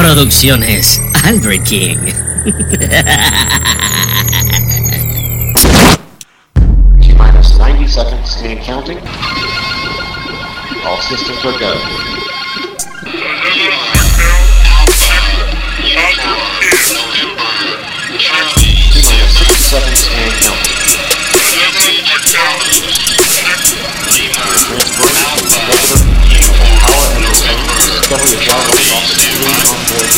Producciones Albert King. T-minus 90 seconds and counting. All systems are go. T-minus 60 seconds and counting. Discovery of John Ross on board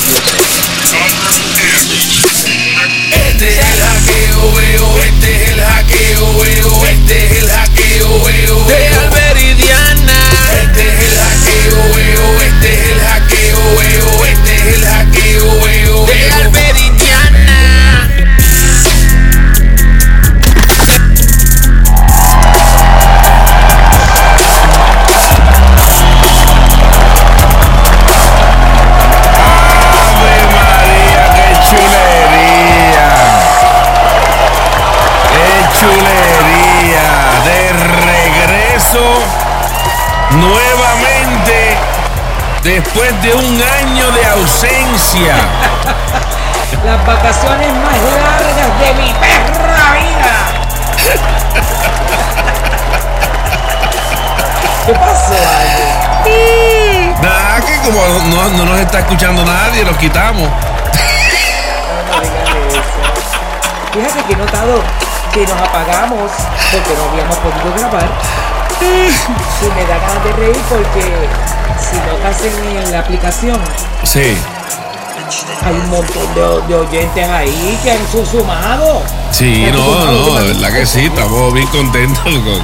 Este es el hackeo, veo, este es el hackeo, veo, este es el hackeo, veo de Alberidiana. Este es el hackeo, veo, este es el hackeo, veo, este es el hackeo, veo de Alberidiana. Nuevamente, después de un año de ausencia. Las vacaciones más largas de mi perra vida. ¿Qué pasó, Ale? Nada, que como no nos está escuchando nadie, los quitamos. No digas eso. Fíjate que he notado que nos apagamos porque no habíamos podido grabar. Y me da ganas de reír porque si notas en la aplicación, Sí. hay un montón de oyentes ahí que han sumado. Sí, no, de verdad que sí, estamos bien contentos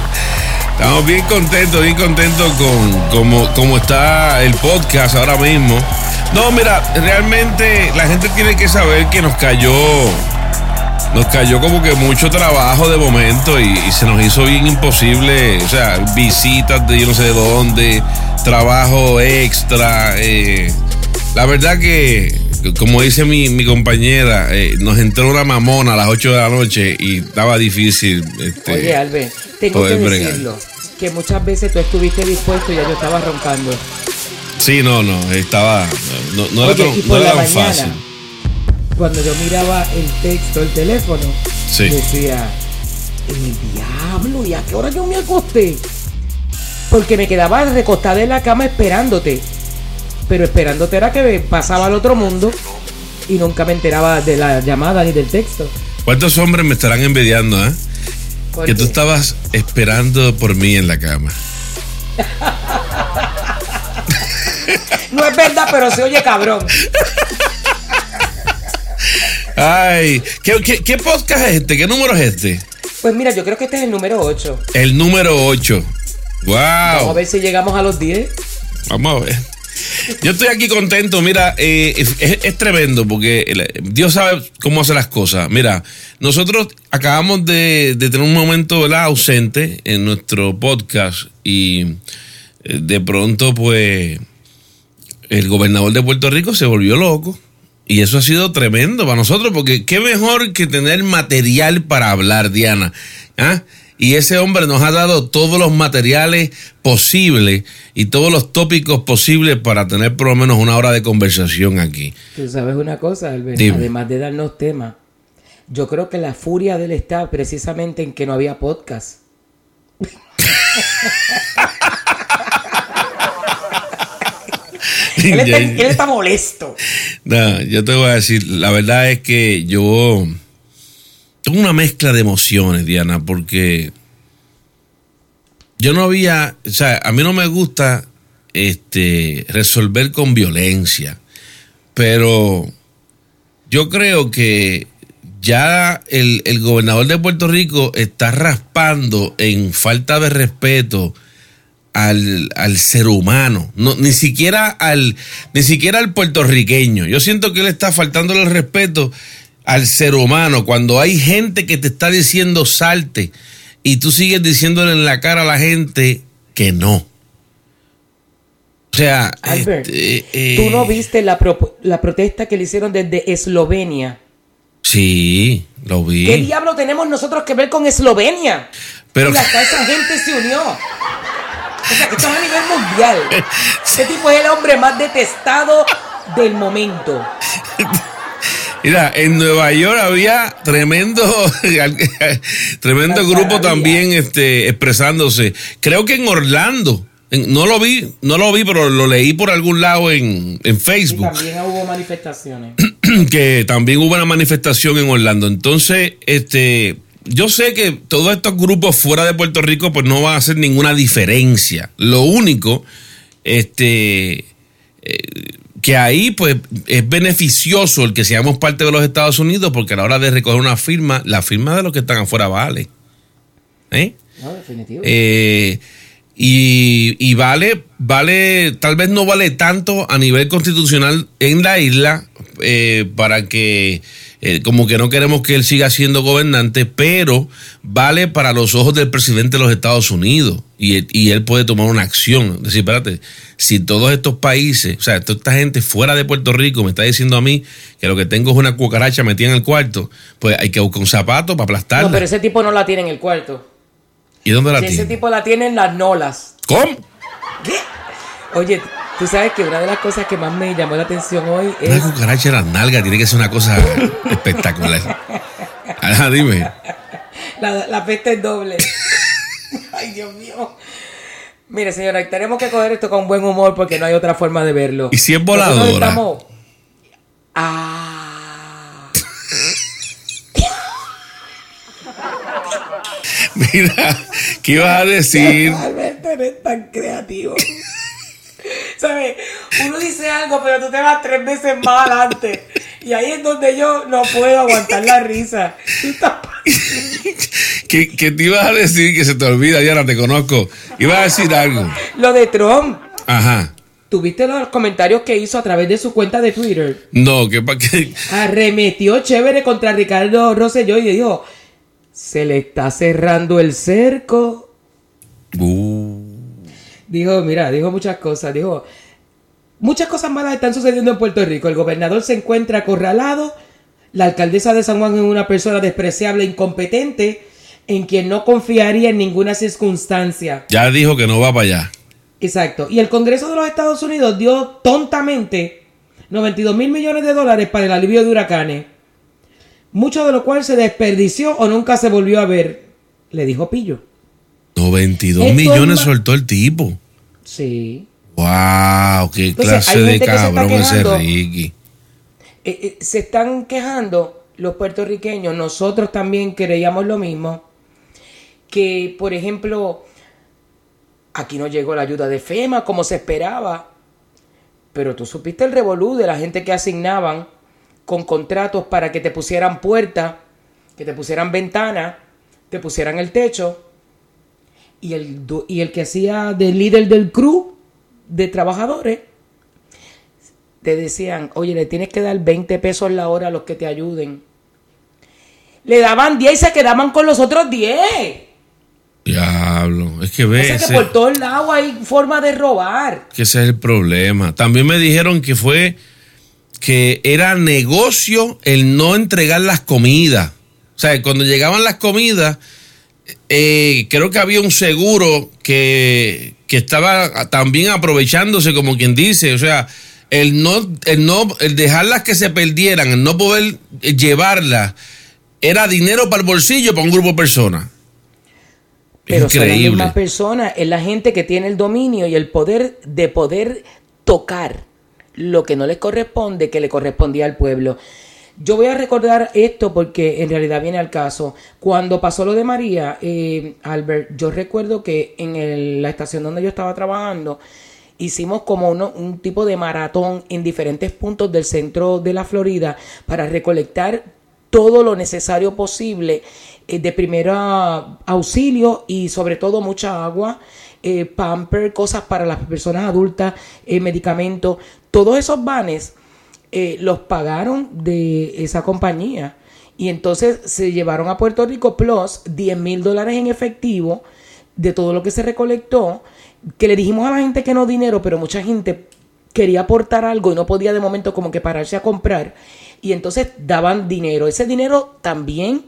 con cómo está el podcast ahora mismo. No, mira, realmente la gente tiene que saber que nos cayó como que mucho trabajo de momento y se nos hizo bien imposible, o sea, visitas de yo no sé de dónde, trabajo extra. La verdad que, como dice mi compañera, nos entró una mamona a las 8 de la noche y estaba difícil. Oye, Albert, tengo que decirlo, que muchas veces tú estuviste dispuesto y ya yo estaba roncando. Sí, no era tan fácil. Cuando yo miraba el texto, el teléfono, Sí. decía, el diablo, ¿y a qué hora yo me acosté? Porque me quedaba recostada en la cama esperándote. Pero esperándote era que pasaba al otro mundo y nunca me enteraba de la llamada ni del texto. ¿Cuántos hombres me estarán envidiando, eh? ¿Por Que qué? tú estabas esperando por mí en la cama. No es verdad, pero se oye cabrón. Ay, ¿qué podcast es este? ¿Qué número es este? Pues mira, yo creo que este es el número 8. El número 8. Wow. Vamos a ver si llegamos a los 10. Vamos a ver. Yo estoy aquí contento, mira, es tremendo porque Dios sabe cómo hace las cosas. Mira, nosotros acabamos de tener un momento, ¿verdad?, ausente en nuestro podcast y de pronto pues el gobernador de Puerto Rico se volvió loco y eso ha sido tremendo para nosotros porque qué mejor que tener material para hablar, Diana, ¿ah? Y ese hombre nos ha dado todos los materiales posibles y todos los tópicos posibles para tener por lo menos una hora de conversación aquí. Tú sabes una cosa, Albert, Dime. además de darnos temas, yo creo que la furia de él está precisamente en que no había podcast. Él está molesto. No, yo te voy a decir, la verdad es que yo tengo una mezcla de emociones, Diana, porque yo no había, o sea, a mí no me gusta resolver con violencia, pero yo creo que ya el gobernador de Puerto Rico está raspando en falta de respeto al ser humano, no, ni siquiera al puertorriqueño. Yo siento que él está faltándole el respeto al ser humano cuando hay gente que te está diciendo salte y tú sigues diciéndole en la cara a la gente que no. O sea, Albert, ¿tú no viste la protesta que le hicieron desde Eslovenia? Sí, lo vi. ¿Qué diablo tenemos nosotros que ver con Eslovenia? Pero y hasta esa gente se unió. O sea, que esto es a nivel mundial. Este tipo es el hombre más detestado del momento. Mira, en Nueva York había tremendo grupo también expresándose. Creo que en Orlando, no lo vi, pero lo leí por algún lado en Facebook. Y también hubo manifestaciones. Que también hubo una manifestación en Orlando. Entonces, yo sé que todos estos grupos fuera de Puerto Rico pues no van a hacer ninguna diferencia. Lo único, que ahí pues es beneficioso el que seamos parte de los Estados Unidos, porque a la hora de recoger una firma, la firma de los que están afuera vale. No, definitivo. Y vale, tal vez no vale tanto a nivel constitucional en la isla, para que como que no queremos que él siga siendo gobernante, pero vale para los ojos del presidente de los Estados Unidos, y él puede tomar una acción. Es decir, espérate, si todos estos países, o sea, toda esta gente fuera de Puerto Rico me está diciendo a mí que lo que tengo es una cucaracha metida en el cuarto, pues hay que buscar un zapato para aplastarla. No, pero ese tipo no la tiene en el cuarto. ¿Y dónde la Si tiene? ese tipo la tiene en las nolas. ¿Cómo? ¿Qué? Oye, tú sabes que una de las cosas que más me llamó la atención hoy es... Una cucaracha en las nalgas tiene que ser una cosa espectacular. Ajá, dime. La peste es doble. Ay, Dios mío. Mire, señora, tenemos que coger esto con buen humor porque no hay otra forma de verlo. ¿Y si es voladora? Mira, ¿qué ibas a decir? Realmente eres tan creativo. ¿Sabes? Uno dice algo, pero tú te vas 3 veces más adelante. Y ahí es donde yo no puedo aguantar la risa. Tú estás... ¿Qué te ibas a decir que se te olvida? Ya no te conozco. Ibas a decir algo. Lo de Trump. Ajá. ¿Tuviste los comentarios que hizo a través de su cuenta de Twitter? No, ¿qué para qué? Arremetió chévere contra Ricardo Rosselló y le dijo: se le está cerrando el cerco. Dijo muchas cosas. Dijo: muchas cosas malas están sucediendo en Puerto Rico. El gobernador se encuentra acorralado. La alcaldesa de San Juan es una persona despreciable e incompetente en quien no confiaría en ninguna circunstancia. Ya dijo que no va para allá. Exacto. Y el Congreso de los Estados Unidos dio tontamente $92 mil millones para el alivio de huracanes, mucho de lo cual se desperdició o nunca se volvió a ver, le dijo Pillo. 92 millones soltó el tipo. Sí. Wow, qué Entonces, clase de cabrón ese Ricky. Se están quejando los puertorriqueños, nosotros también creíamos lo mismo, que por ejemplo aquí no llegó la ayuda de FEMA como se esperaba, pero tú supiste el revolú de la gente que asignaban con contratos para que te pusieran puertas, que te pusieran ventanas, te pusieran el techo, y el que hacía de líder del crew de trabajadores te decían: oye, le tienes que dar 20 pesos la hora a los que te ayuden. Le daban 10 y se quedaban con los otros 10. Diablo, es que ves. O sea que por todos lados hay forma de robar. Que ese es el problema. También me dijeron que era negocio el no entregar las comidas. O sea, cuando llegaban las comidas, creo que había un seguro que estaba también aprovechándose, como quien dice. O sea, el dejarlas que se perdieran, el no poder llevarlas, era dinero para el bolsillo para un grupo de personas. Pero increíble. Son las mismas personas, es la gente que tiene el dominio y el poder de poder tocar lo que no les corresponde, que le correspondía al pueblo. Yo voy a recordar esto porque en realidad viene al caso. Cuando pasó lo de María, Albert, yo recuerdo que en la estación donde yo estaba trabajando, hicimos como un tipo de maratón en diferentes puntos del centro de la Florida para recolectar todo lo necesario posible de primer auxilio y sobre todo mucha agua, pamper, cosas para las personas adultas, medicamentos. Todos esos vanes los pagaron de esa compañía y entonces se llevaron a Puerto Rico plus $10,000 en efectivo de todo lo que se recolectó, que le dijimos a la gente que no dinero, pero mucha gente quería aportar algo y no podía de momento como que pararse a comprar, y entonces daban dinero. Ese dinero también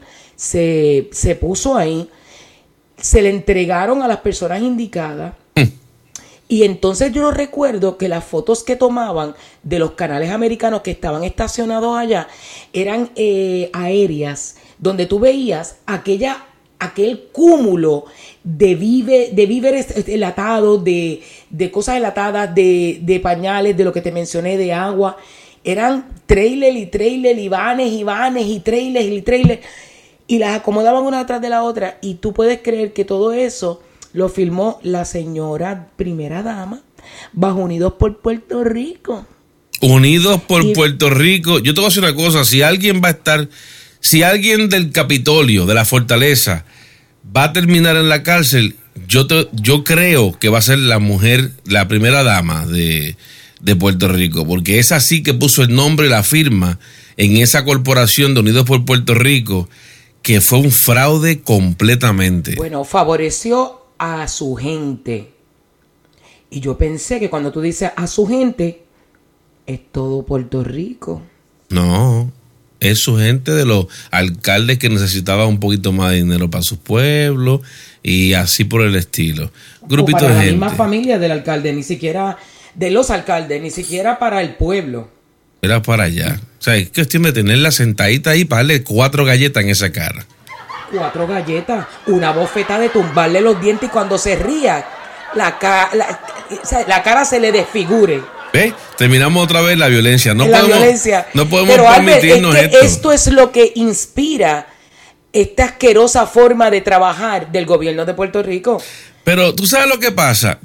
se puso ahí, se le entregaron a las personas indicadas Y entonces yo recuerdo que las fotos que tomaban de los canales americanos que estaban estacionados allá eran aéreas, donde tú veías aquel cúmulo de víveres enlatados, de cosas enlatadas, de pañales, de lo que te mencioné, de agua. Eran trailer y vanes y trailers, y las acomodaban una detrás de la otra. Y tú puedes creer que todo eso lo filmó la señora primera dama bajo Unidos por Puerto Rico. Unidos por Puerto Rico. Yo te voy a decir una cosa, si alguien del Capitolio, de la Fortaleza, va a terminar en la cárcel, yo creo que va a ser la mujer, la primera dama de Puerto Rico, porque es así que puso el nombre y la firma en esa corporación de Unidos por Puerto Rico, que fue un fraude completamente. Bueno, favoreció a su gente. Y yo pensé que cuando tú dices a su gente, es todo Puerto Rico. No, es su gente, de los alcaldes que necesitaban un poquito más de dinero para sus pueblos y así por el estilo. Grupito o para de la gente. misma familia del alcalde, ni siquiera de los alcaldes, ni siquiera para el pueblo. Era para allá. O sea, es cuestión de tenerla sentadita ahí para darle 4 galletas en esa cara. 4 galletas, una bofeta de tumbarle los dientes y cuando se ría, la cara se le desfigure. ¿Ves? Terminamos otra vez la violencia. No podemos Pero, permitirnos Albert, esto es lo que inspira esta asquerosa forma de trabajar del gobierno de Puerto Rico. Pero tú sabes lo que pasa.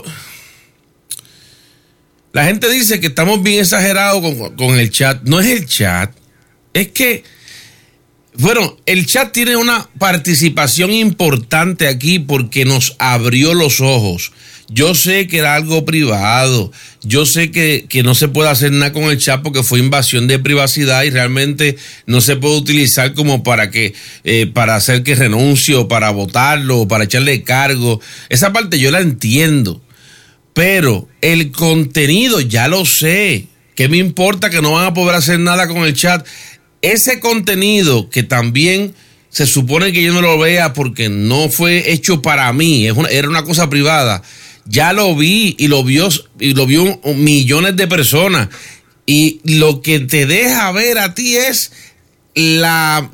La gente dice que estamos bien exagerados con el chat. No es el chat. Es que, bueno, el chat tiene una participación importante aquí porque nos abrió los ojos. Yo sé que era algo privado. Yo sé que no se puede hacer nada con el chat porque fue invasión de privacidad y realmente no se puede utilizar como para hacer que renuncie o para votarlo o para echarle cargo. Esa parte yo la entiendo. Pero el contenido ya lo sé. ¿Qué me importa que no van a poder hacer nada con el chat? Ese contenido que también se supone que yo no lo vea porque no fue hecho para mí, era una cosa privada. Ya lo vi y lo vio millones de personas. Y lo que te deja ver a ti es la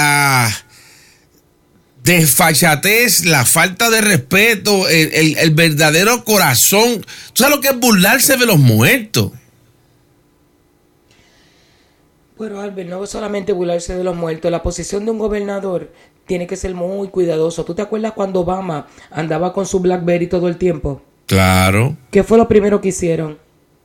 desfachatez, la falta de respeto, el verdadero corazón. ¿Tú sabes lo que es burlarse de los muertos? Bueno, Albert, no solamente burlarse de los muertos. La posición de un gobernador tiene que ser muy cuidadoso. ¿Tú te acuerdas cuando Obama andaba con su BlackBerry todo el tiempo? Claro. ¿Qué fue lo primero que hicieron?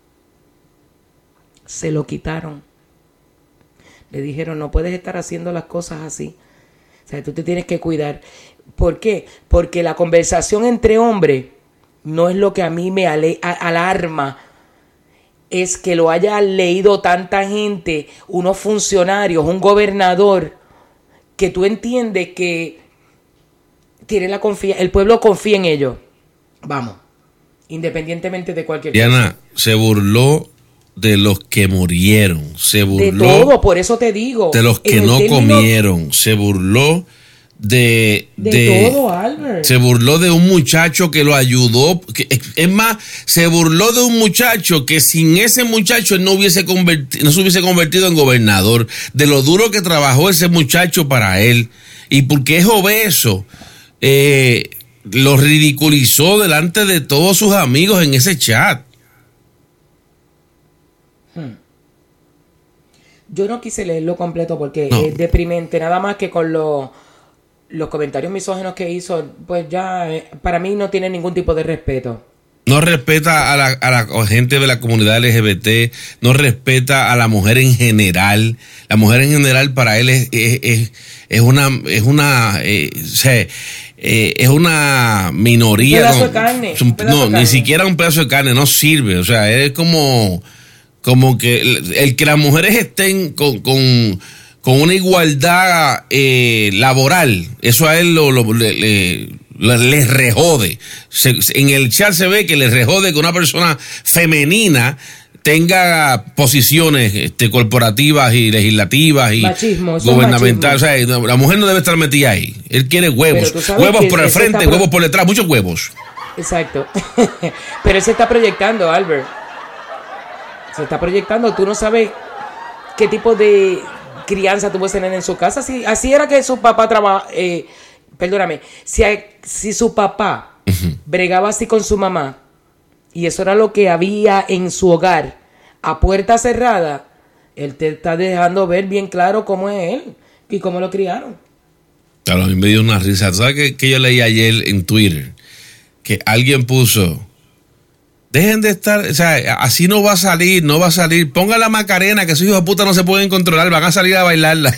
Se lo quitaron. Le dijeron, no puedes estar haciendo las cosas así. O sea, tú te tienes que cuidar. ¿Por qué? Porque la conversación entre hombres no es lo que a mí me alarma. Es que lo haya leído tanta gente, unos funcionarios, un gobernador, que tú entiendes que tiene el pueblo confía en ellos. Vamos, independientemente de cualquier cosa. Diana, se burló de los que murieron, se burló de todo, por eso te digo. De los que no comieron, se burló de todo, Albert. Se burló de un muchacho que lo ayudó, es más, se burló de un muchacho que sin ese muchacho él no se hubiese convertido en gobernador, de lo duro que trabajó ese muchacho para él, y porque es obeso, lo ridiculizó delante de todos sus amigos en ese chat. Yo no quise leerlo completo porque es deprimente, nada más que con los comentarios misóginos que hizo, pues ya para mí no tiene ningún tipo de respeto. No respeta a la gente de la comunidad LGBT, no respeta a la mujer en general. La mujer en general para él es una minoría. Un pedazo de carne. Ni siquiera un pedazo de carne, no sirve. O sea, es como que el que las mujeres estén con una igualdad laboral, eso a él les rejode. En el chat se ve que les rejode que una persona femenina tenga posiciones corporativas y legislativas y machismo, gubernamentales. O sea, la mujer no debe estar metida ahí. Él quiere huevos. Huevos por el frente, huevos por detrás, muchos huevos. Exacto. Pero él se está proyectando, Albert. Se está proyectando. Tú no sabes qué tipo de crianza tuvo ese nene en su casa. Así era que su papá trabajaba. Perdóname. Si su papá bregaba así con su mamá, y eso era lo que había en su hogar, a puerta cerrada, él te está dejando ver bien claro cómo es él y cómo lo criaron. Claro, a mí me dio una risa. ¿Sabes qué yo leí ayer en Twitter? Que alguien puso: dejen de estar, o sea, así no va a salir, no va a salir. Pongan la Macarena, que esos hijos de puta no se pueden controlar, van a salir a bailarla.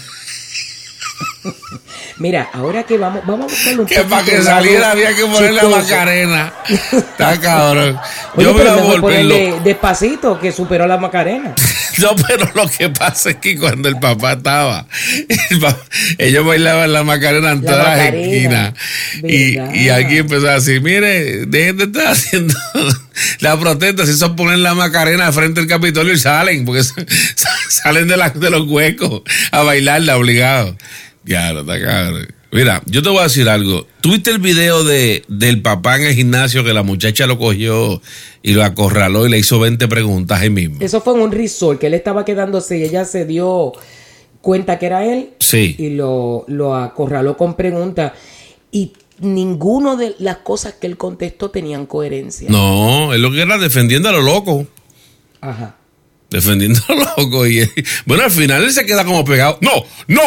Mira, ahora que vamos a buscarle un Que para que saliera había que poner la Macarena. Está cabrón. Oye, Yo me pero voy a mejor volver ponerle loco. Despacito, que superó la Macarena. No, pero lo que pasa es que cuando el papá estaba, ellos bailaban la Macarena en La todas las Macarena, esquinas. ¿verdad? Y alguien empezó a decir: mire, dejen de estar haciendo la protesta, si son poner la Macarena frente al Capitolio y salen, porque salen de los huecos a bailarla obligados. Ya, no está cabrón. Mira, yo te voy a decir algo. ¿Tuviste el video del papá en el gimnasio que la muchacha lo cogió y lo acorraló y le hizo 20 preguntas ahí mismo? Eso fue en un resort que él estaba quedándose y ella se dio cuenta que era él. Sí. Y lo acorraló con preguntas. Y ninguno de las cosas que él contestó tenían coherencia. No, es lo que era defendiendo a lo loco. Ajá. Defendiendo a lo loco. Y bueno, al final él se queda como pegado. No.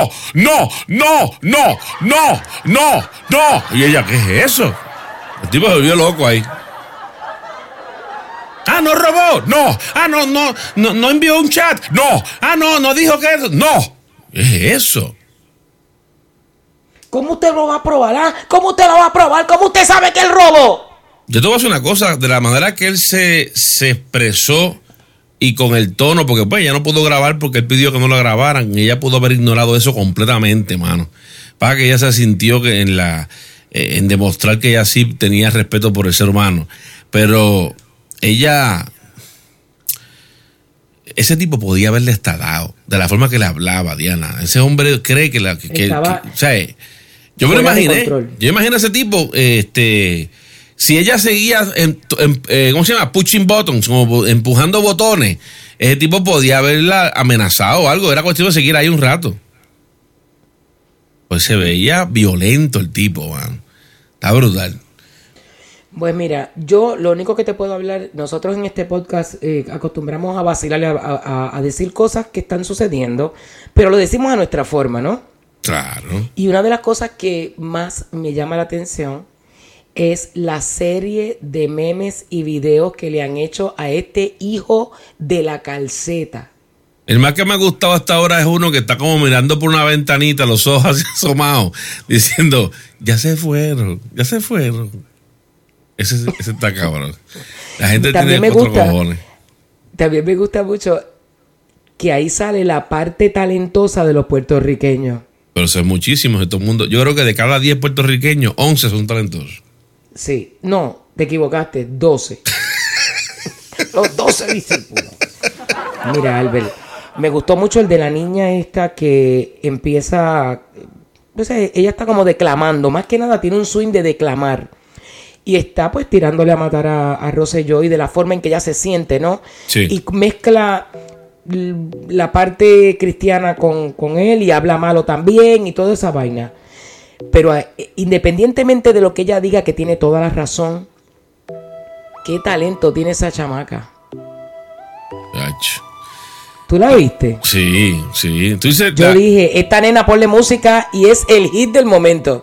Y ella, ¿qué es eso? El tipo se volvió loco ahí. Ah, no robó. No. Ah, no envió un chat. No. Ah, no dijo que eso. No. ¿Qué es eso? ¿Cómo usted lo va a probar? ¿Ah? ¿Cómo usted lo va a probar? ¿Cómo usted sabe que él robó? Yo te voy a decir una cosa. De la manera que él se expresó y con el tono, porque pues ella no pudo grabar porque él pidió que no lo grabaran y ella pudo haber ignorado eso completamente, mano. Para que ella se sintió que en demostrar que ella sí tenía respeto por el ser humano. Pero ella, ese tipo podía haberle estallado de la forma que le hablaba, Diana. Ese hombre cree que o sea, yo me lo imaginé. Yo imagino a ese tipo, si ella seguía ¿cómo se llama? Pushing buttons, como empujando botones, ese tipo podía haberla amenazado o algo. Era cuestión de seguir ahí un rato. Pues se veía violento el tipo, man. Está brutal. Pues mira, yo lo único que te puedo hablar, nosotros en este podcast acostumbramos a vacilarle, a decir cosas que están sucediendo, pero lo decimos a nuestra forma, ¿no? Claro. Y una de las cosas que más me llama la atención es la serie de memes y videos que le han hecho a este hijo de la calceta. El más que me ha gustado hasta ahora es uno que está como mirando por una ventanita, los ojos así asomados, diciendo: ya se fueron. Ese está cabrón. La gente También tiene cuatro cojones. También me gusta mucho que ahí sale la parte talentosa de los puertorriqueños. Pero son muchísimos de todo el mundo. Yo creo que de cada 10 puertorriqueños, 11 son talentosos. Sí, no, te equivocaste, 12. Los 12 discípulos. Mira, Albert, me gustó mucho el de la niña esta que empieza, no sé, ella está como declamando, más que nada tiene un swing de declamar. Y está pues tirándole a matar a Rosselló y de la forma en que ella se siente, ¿no? Sí. Y mezcla la parte cristiana con él y habla malo también y toda esa vaina. Pero independientemente de lo que ella diga, que tiene toda la razón, qué talento tiene esa chamaca. Ach. ¿Tú la viste? Sí. Tú dices, Yo dije, esta nena ponle música y es el hit del momento.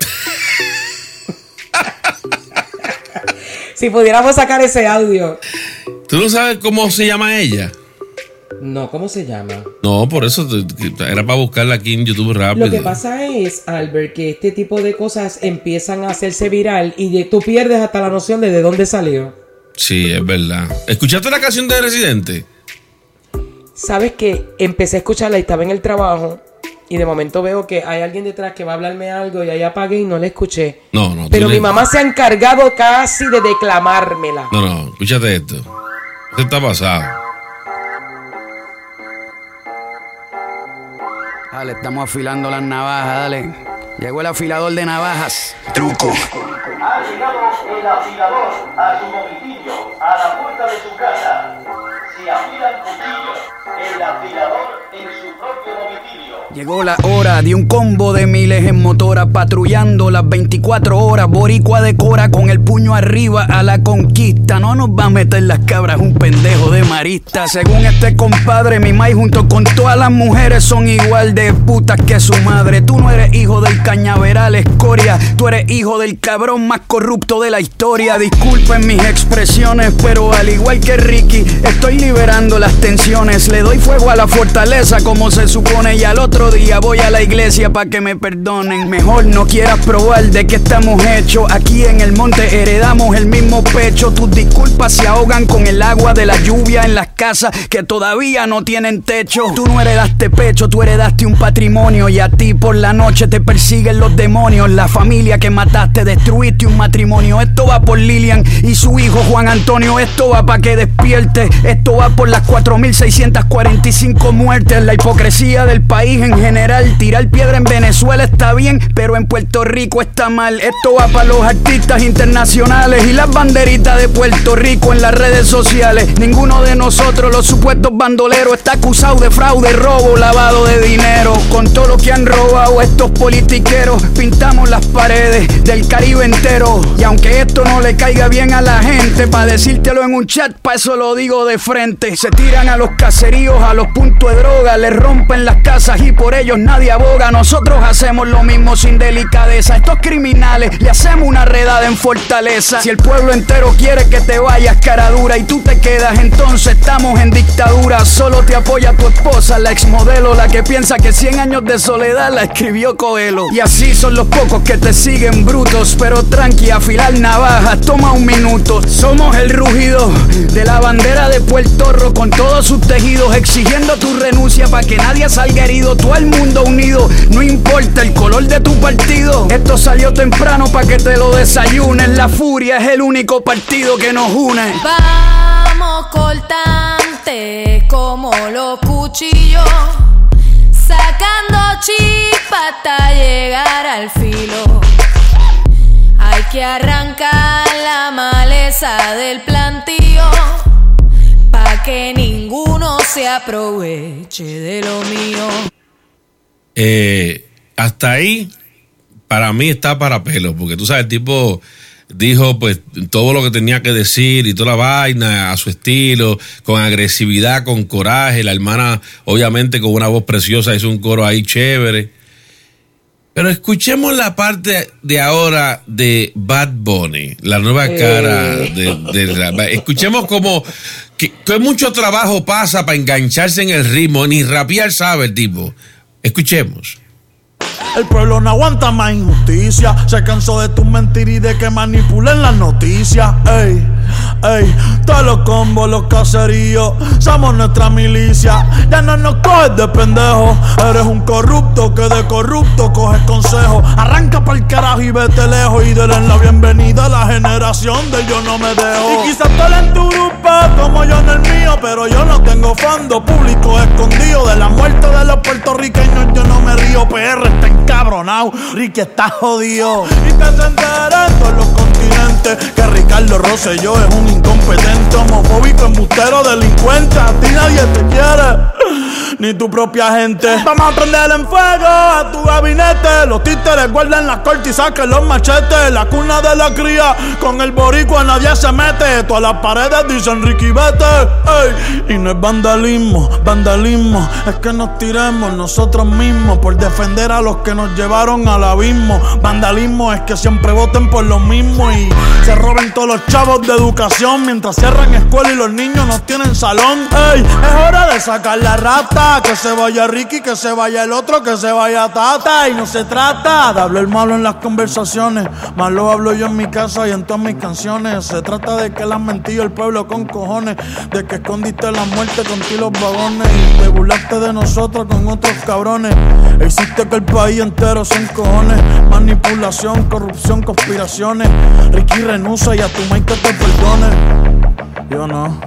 Si pudiéramos sacar ese audio. ¿Tú no sabes cómo se llama ella? No, ¿cómo se llama? No, por eso era para buscarla aquí en YouTube rápido. Lo que pasa es, Albert, que este tipo de cosas empiezan a hacerse viral y tú pierdes hasta la noción de dónde salió. Sí, es verdad. ¿Escuchaste la canción de Residente? Sabes que empecé a escucharla y estaba en el trabajo y de momento veo que hay alguien detrás que va a hablarme algo y ahí apagué y no la escuché. No. Pero mi mamá se ha encargado casi de declamármela. No, escúchate esto. Esto está pasado. Dale, estamos afilando las navajas, dale. Llegó el afilador de navajas. Truco. Ha llegado el afilador a su domicilio, a la puerta de su casa. Se afilan cuchillos, el afilador en su propio domicilio. Llegó la hora de un combo de miles en motora, patrullando las 24 horas. Boricua decora con el puño arriba a la conquista. No nos va a meter las cabras un pendejo de marista. Según este compadre, mi maíz junto con todas las mujeres son igual de putas que su madre. Tú no eres hijo del cañaveral escoria, tú eres hijo del cabrón más corrupto de la historia. Disculpen mis expresiones, pero al igual que Ricky, estoy liberando las tensiones. Le doy fuego a la fortaleza como se supone, y al otro día voy a la iglesia pa' que me perdonen. Mejor no quieras probar de qué estamos hechos. Aquí en el monte heredamos el mismo pecho. Tus disculpas se ahogan con el agua de la lluvia en las casas que todavía no tienen techo. Tú no heredaste pecho, tú heredaste un patrimonio, y a ti por la noche te persiguen los demonios. La familia que mataste, destruiste un matrimonio. Esto va por Lilian y su hijo Juan Antonio. Esto va pa' que despierte. Esto va por las 4.645 muertes. La hipocresía del país en general. Tirar piedra en Venezuela está bien, pero en Puerto Rico está mal. Esto va para los artistas internacionales y las banderitas de Puerto Rico en las redes sociales. Ninguno de nosotros, los supuestos bandoleros, está acusado de fraude, robo, lavado de dinero. Con todo lo que han robado estos politiqueros, pintamos las paredes del Caribe entero. Y aunque esto no le caiga bien a la gente, pa' decírtelo en un chat, pa' eso lo digo de frente. Se tiran a los caseríos, a los puntos de droga, les rompen las casas y por ellos nadie aboga. Nosotros hacemos lo mismo sin delicadeza. Estos criminales le hacemos una redada en Fortaleza. Si el pueblo entero quiere que te vayas, cara dura, y tú te quedas, entonces estamos en dictadura. Solo te apoya tu esposa, la exmodelo, la que piensa que 100 años de soledad la escribió Coelho. Y así son los pocos que te siguen brutos, pero tranqui, afilar navajas toma un minuto. Somos el rugido de la bandera de Puerto Rico con todos sus tejidos, exigiendo tu renuncia pa' que nadie salga herido. Todo el mundo unido, no importa el color de tu partido. Esto salió temprano pa' que te lo desayunes. La furia es el único partido que nos une. Vamos cortantes como los cuchillos, sacando chispa hasta llegar al filo. Hay que arrancar la maleza del plantío pa' que ninguno se aproveche de lo mío. Hasta ahí, para mí está para pelo, porque tú sabes, el tipo dijo pues todo lo que tenía que decir y toda la vaina a su estilo, con agresividad, con coraje. La hermana, obviamente, con una voz preciosa, hizo un coro ahí chévere. Pero escuchemos la parte de ahora de Bad Bunny, la nueva cara escuchemos como que mucho trabajo pasa para engancharse en el ritmo, ni rapear sabe el tipo. Escuchemos. El pueblo no aguanta más injusticia. Se cansó de tus mentiras y de que manipulen las noticias. Ey, ey, todos los combos, los caseríos, somos nuestra milicia. Ya no nos coges de pendejo. Eres un corrupto que de corrupto coges consejo. Arranca pa'l carajo y vete lejos, y denle la bienvenida a la generación de Yo No Me Dejo. Y quizás tú en tu grupo como yo en el mío, pero yo no tengo fondo público escondido. De la muerte de los puertorriqueños yo no me río. PR está encabronado, Ricky está jodido. Y que se enteren todos los continentes que Ricardo Rosselló es un incompetente, homofóbico, embustero, delincuente. A ti nadie te quiere, ni tu propia gente. Vamos a prender en fuego a tu gabinete. Los títeres guardan las cortes y saquen los machetes. La cuna de la cría, con el boricua nadie se mete. Todas las paredes dicen Ricky vete. Ey. Y no es vandalismo, vandalismo es que nos tiremos nosotros mismos por defender a los que nos llevaron al abismo. Vandalismo es que siempre voten por lo mismo y se roben todos los chavos de educación mientras cierran escuela y los niños no tienen salón. Ey, es hora de sacar la rata. Que se vaya Ricky, que se vaya el otro, que se vaya Tata. Y no se trata de hablar malo en las conversaciones, más lo hablo yo en mi casa y en todas mis canciones. Se trata de que le han mentido el pueblo con cojones, de que escondiste la muerte con ti los vagones y te burlaste de nosotros con otros cabrones. E hiciste que el país entero se encojone. Manipulación, corrupción, conspiraciones. Ricky renuncia y a tu Mike te perdone. Yo no.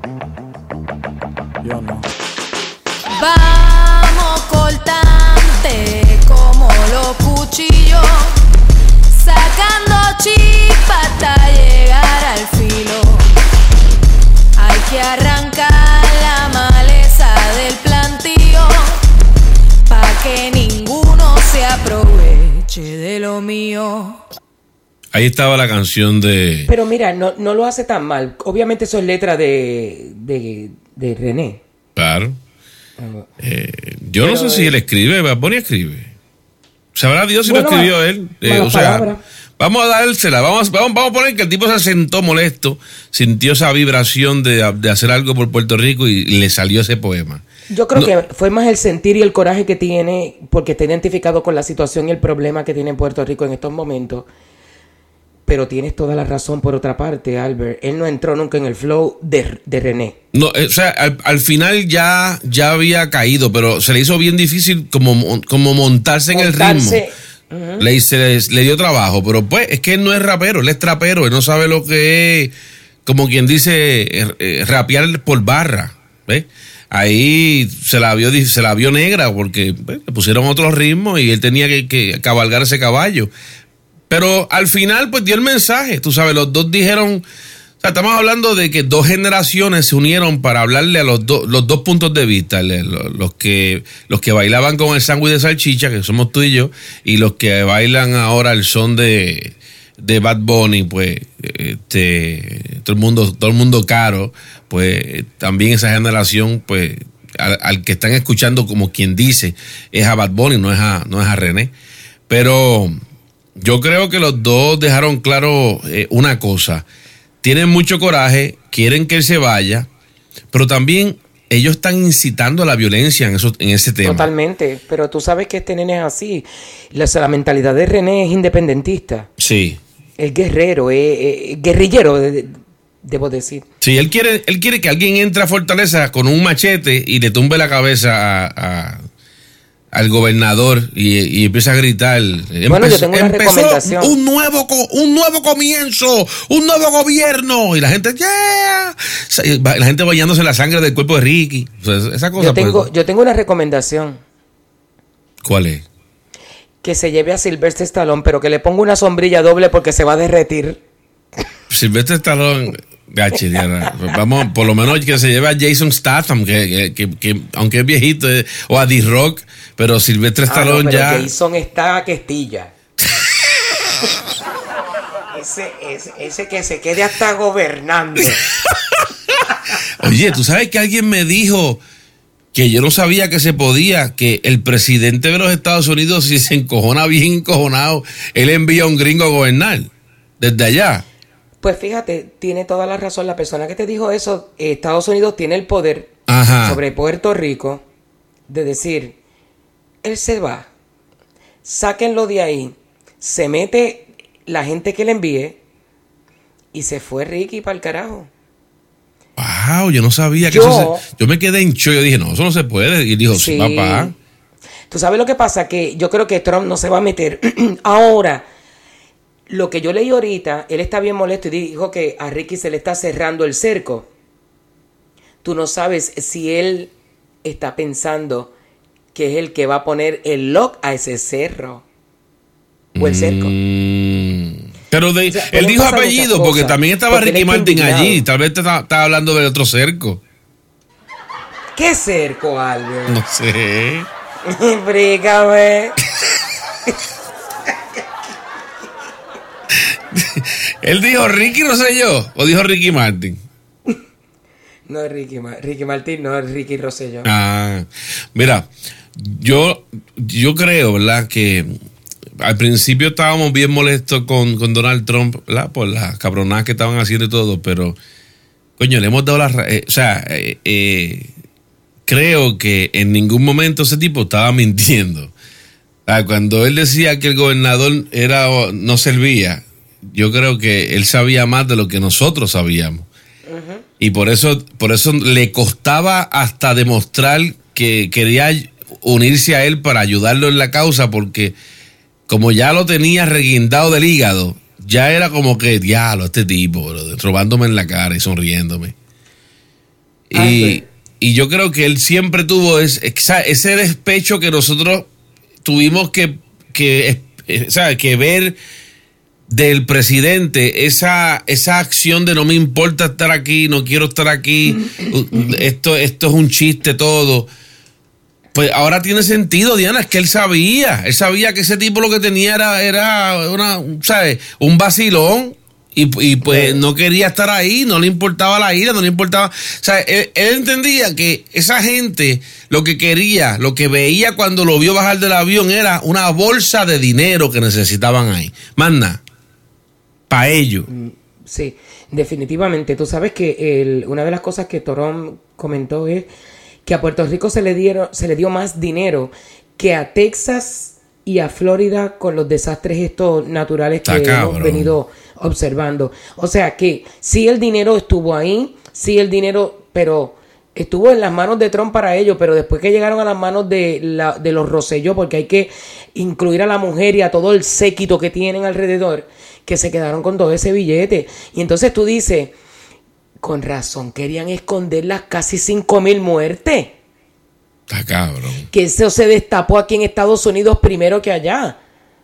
Yo no. Vamos cortante como los cuchillos, chispa hasta llegar al filo. Hay que arrancar la maleza del plantío pa' que ninguno se aproveche de lo mío. Ahí estaba la canción de... Pero mira, no lo hace tan mal. Obviamente eso es letra de René. Claro. Yo no sé si él escribe, Bad Bunny escribe. Sabrá Dios si lo escribió él. O sea, vamos a dársela. Vamos a poner que el tipo se sentó molesto, sintió esa vibración de hacer algo por Puerto Rico y le salió ese poema. Yo creo que fue más el sentir y el coraje que tiene, porque está identificado con la situación y el problema que tiene en Puerto Rico en estos momentos. Pero tienes toda la razón por otra parte, Albert. Él no entró nunca en el flow de René. No, o sea, al final ya había caído, pero se le hizo bien difícil como montarse en el ritmo. Uh-huh. Le dio trabajo, pero pues es que él no es rapero, él es trapero, él no sabe lo que es, como quien dice, rapear por barra, ¿ves? Ahí se la vio negra porque le pusieron otros ritmos y él tenía que cabalgar ese caballo. Pero al final, pues dio el mensaje, tú sabes, los dos dijeron, o sea, estamos hablando de que dos generaciones se unieron para hablarle a los dos puntos de vista, los que bailaban con el sándwich de salchicha, que somos tú y yo, y los que bailan ahora el son de Bad Bunny, pues, todo el mundo caro, pues, también esa generación, pues, al que están escuchando como quien dice, es a Bad Bunny, no es a René, pero... Yo creo que los dos dejaron claro una cosa. Tienen mucho coraje, quieren que él se vaya, pero también ellos están incitando a la violencia en ese tema. Totalmente, pero tú sabes que este nene es así. La mentalidad de René es independentista. Sí. Es guerrero, es guerrillero, debo decir. Sí, él quiere que alguien entre a Fortaleza con un machete y le tumbe la cabeza al gobernador y empieza a gritar. Bueno, yo tengo una recomendación. Un nuevo comienzo, un nuevo gobierno. Y la gente, yeah. La gente bañándose la sangre del cuerpo de Ricky. O sea, esa cosa. Yo tengo una recomendación. ¿Cuál es? Que se lleve a Sylvester Stallone, pero que le ponga una sombrilla doble porque se va a derretir. Sylvester Stallone... Vamos, por lo menos que se lleve a Jason Statham, que aunque es viejito, o a D-Rock, pero Sylvester Stallone pero ya. Jason está que estilla. ese que se quede hasta gobernando. Oye, tú sabes que alguien me dijo que yo no sabía que se podía, que el presidente de los Estados Unidos, si se encojona bien encojonado, él envía a un gringo a gobernar desde allá. Pues fíjate, tiene toda la razón la persona que te dijo eso. Estados Unidos tiene el poder sobre Puerto Rico de decir, él se va, sáquenlo de ahí, se mete la gente que le envíe y se fue Ricky para el carajo. Wow, yo no sabía que yo me quedé en shock, yo dije, no, eso no se puede. Y dijo, sí, papá. Tú sabes lo que pasa, que yo creo que Trump no se va a meter. Ahora, lo que yo leí ahorita, él está bien molesto y dijo que a Ricky se le está cerrando el cerco. Tú no sabes si él está pensando que es el que va a poner el lock a ese cerro o el cerco. Pero él dijo apellido porque también estaba Ricky Martin allí. Tal vez te estaba hablando del otro cerco. ¿Qué cerco, Albert? No sé. Brígame. Él dijo Ricky Rosselló o dijo Ricky Martin. No es Ricky Martin, no es Ricky Rosselló. Mira, yo creo, ¿verdad? Que al principio estábamos bien molestos con Donald Trump, ¿verdad? Por las cabronadas que estaban haciendo y todo, pero coño, le hemos dado creo que en ningún momento ese tipo estaba mintiendo. Cuando él decía que el gobernador no servía, yo creo que él sabía más de lo que nosotros sabíamos. Uh-huh. Y por eso le costaba hasta demostrar que quería unirse a él para ayudarlo en la causa, porque como ya lo tenía reguindado del hígado, ya era como que, diablo, este tipo, robándome en la cara y sonriéndome. Y yo creo que él siempre tuvo ese despecho que nosotros tuvimos que ver del presidente, esa acción de no me importa estar aquí, no quiero estar aquí, esto es un chiste todo, pues ahora tiene sentido, Diana, es que él sabía que ese tipo lo que tenía era una, ¿sabes? Un vacilón. Y pues no quería estar ahí, no le importaba la ira, no le importaba. O sea, él entendía que esa gente lo que quería, lo que veía cuando lo vio bajar del avión era una bolsa de dinero que necesitaban ahí. Más nada. Para ellos. Sí, definitivamente. Tú sabes que una de las cosas que Torón comentó es que a Puerto Rico se le dio más dinero que a Texas y a Florida con los desastres estos naturales que hemos venido observando. O sea que sí, el dinero estuvo ahí, pero estuvo en las manos de Trump para ello, pero después que llegaron a las manos de los Rosselló, porque hay que incluir a la mujer y a todo el séquito que tienen alrededor, que se quedaron con todo ese billete. Y entonces tú dices, con razón, querían esconder las casi 5,000 muertes. Está cabrón. Que eso se destapó aquí en Estados Unidos primero que allá.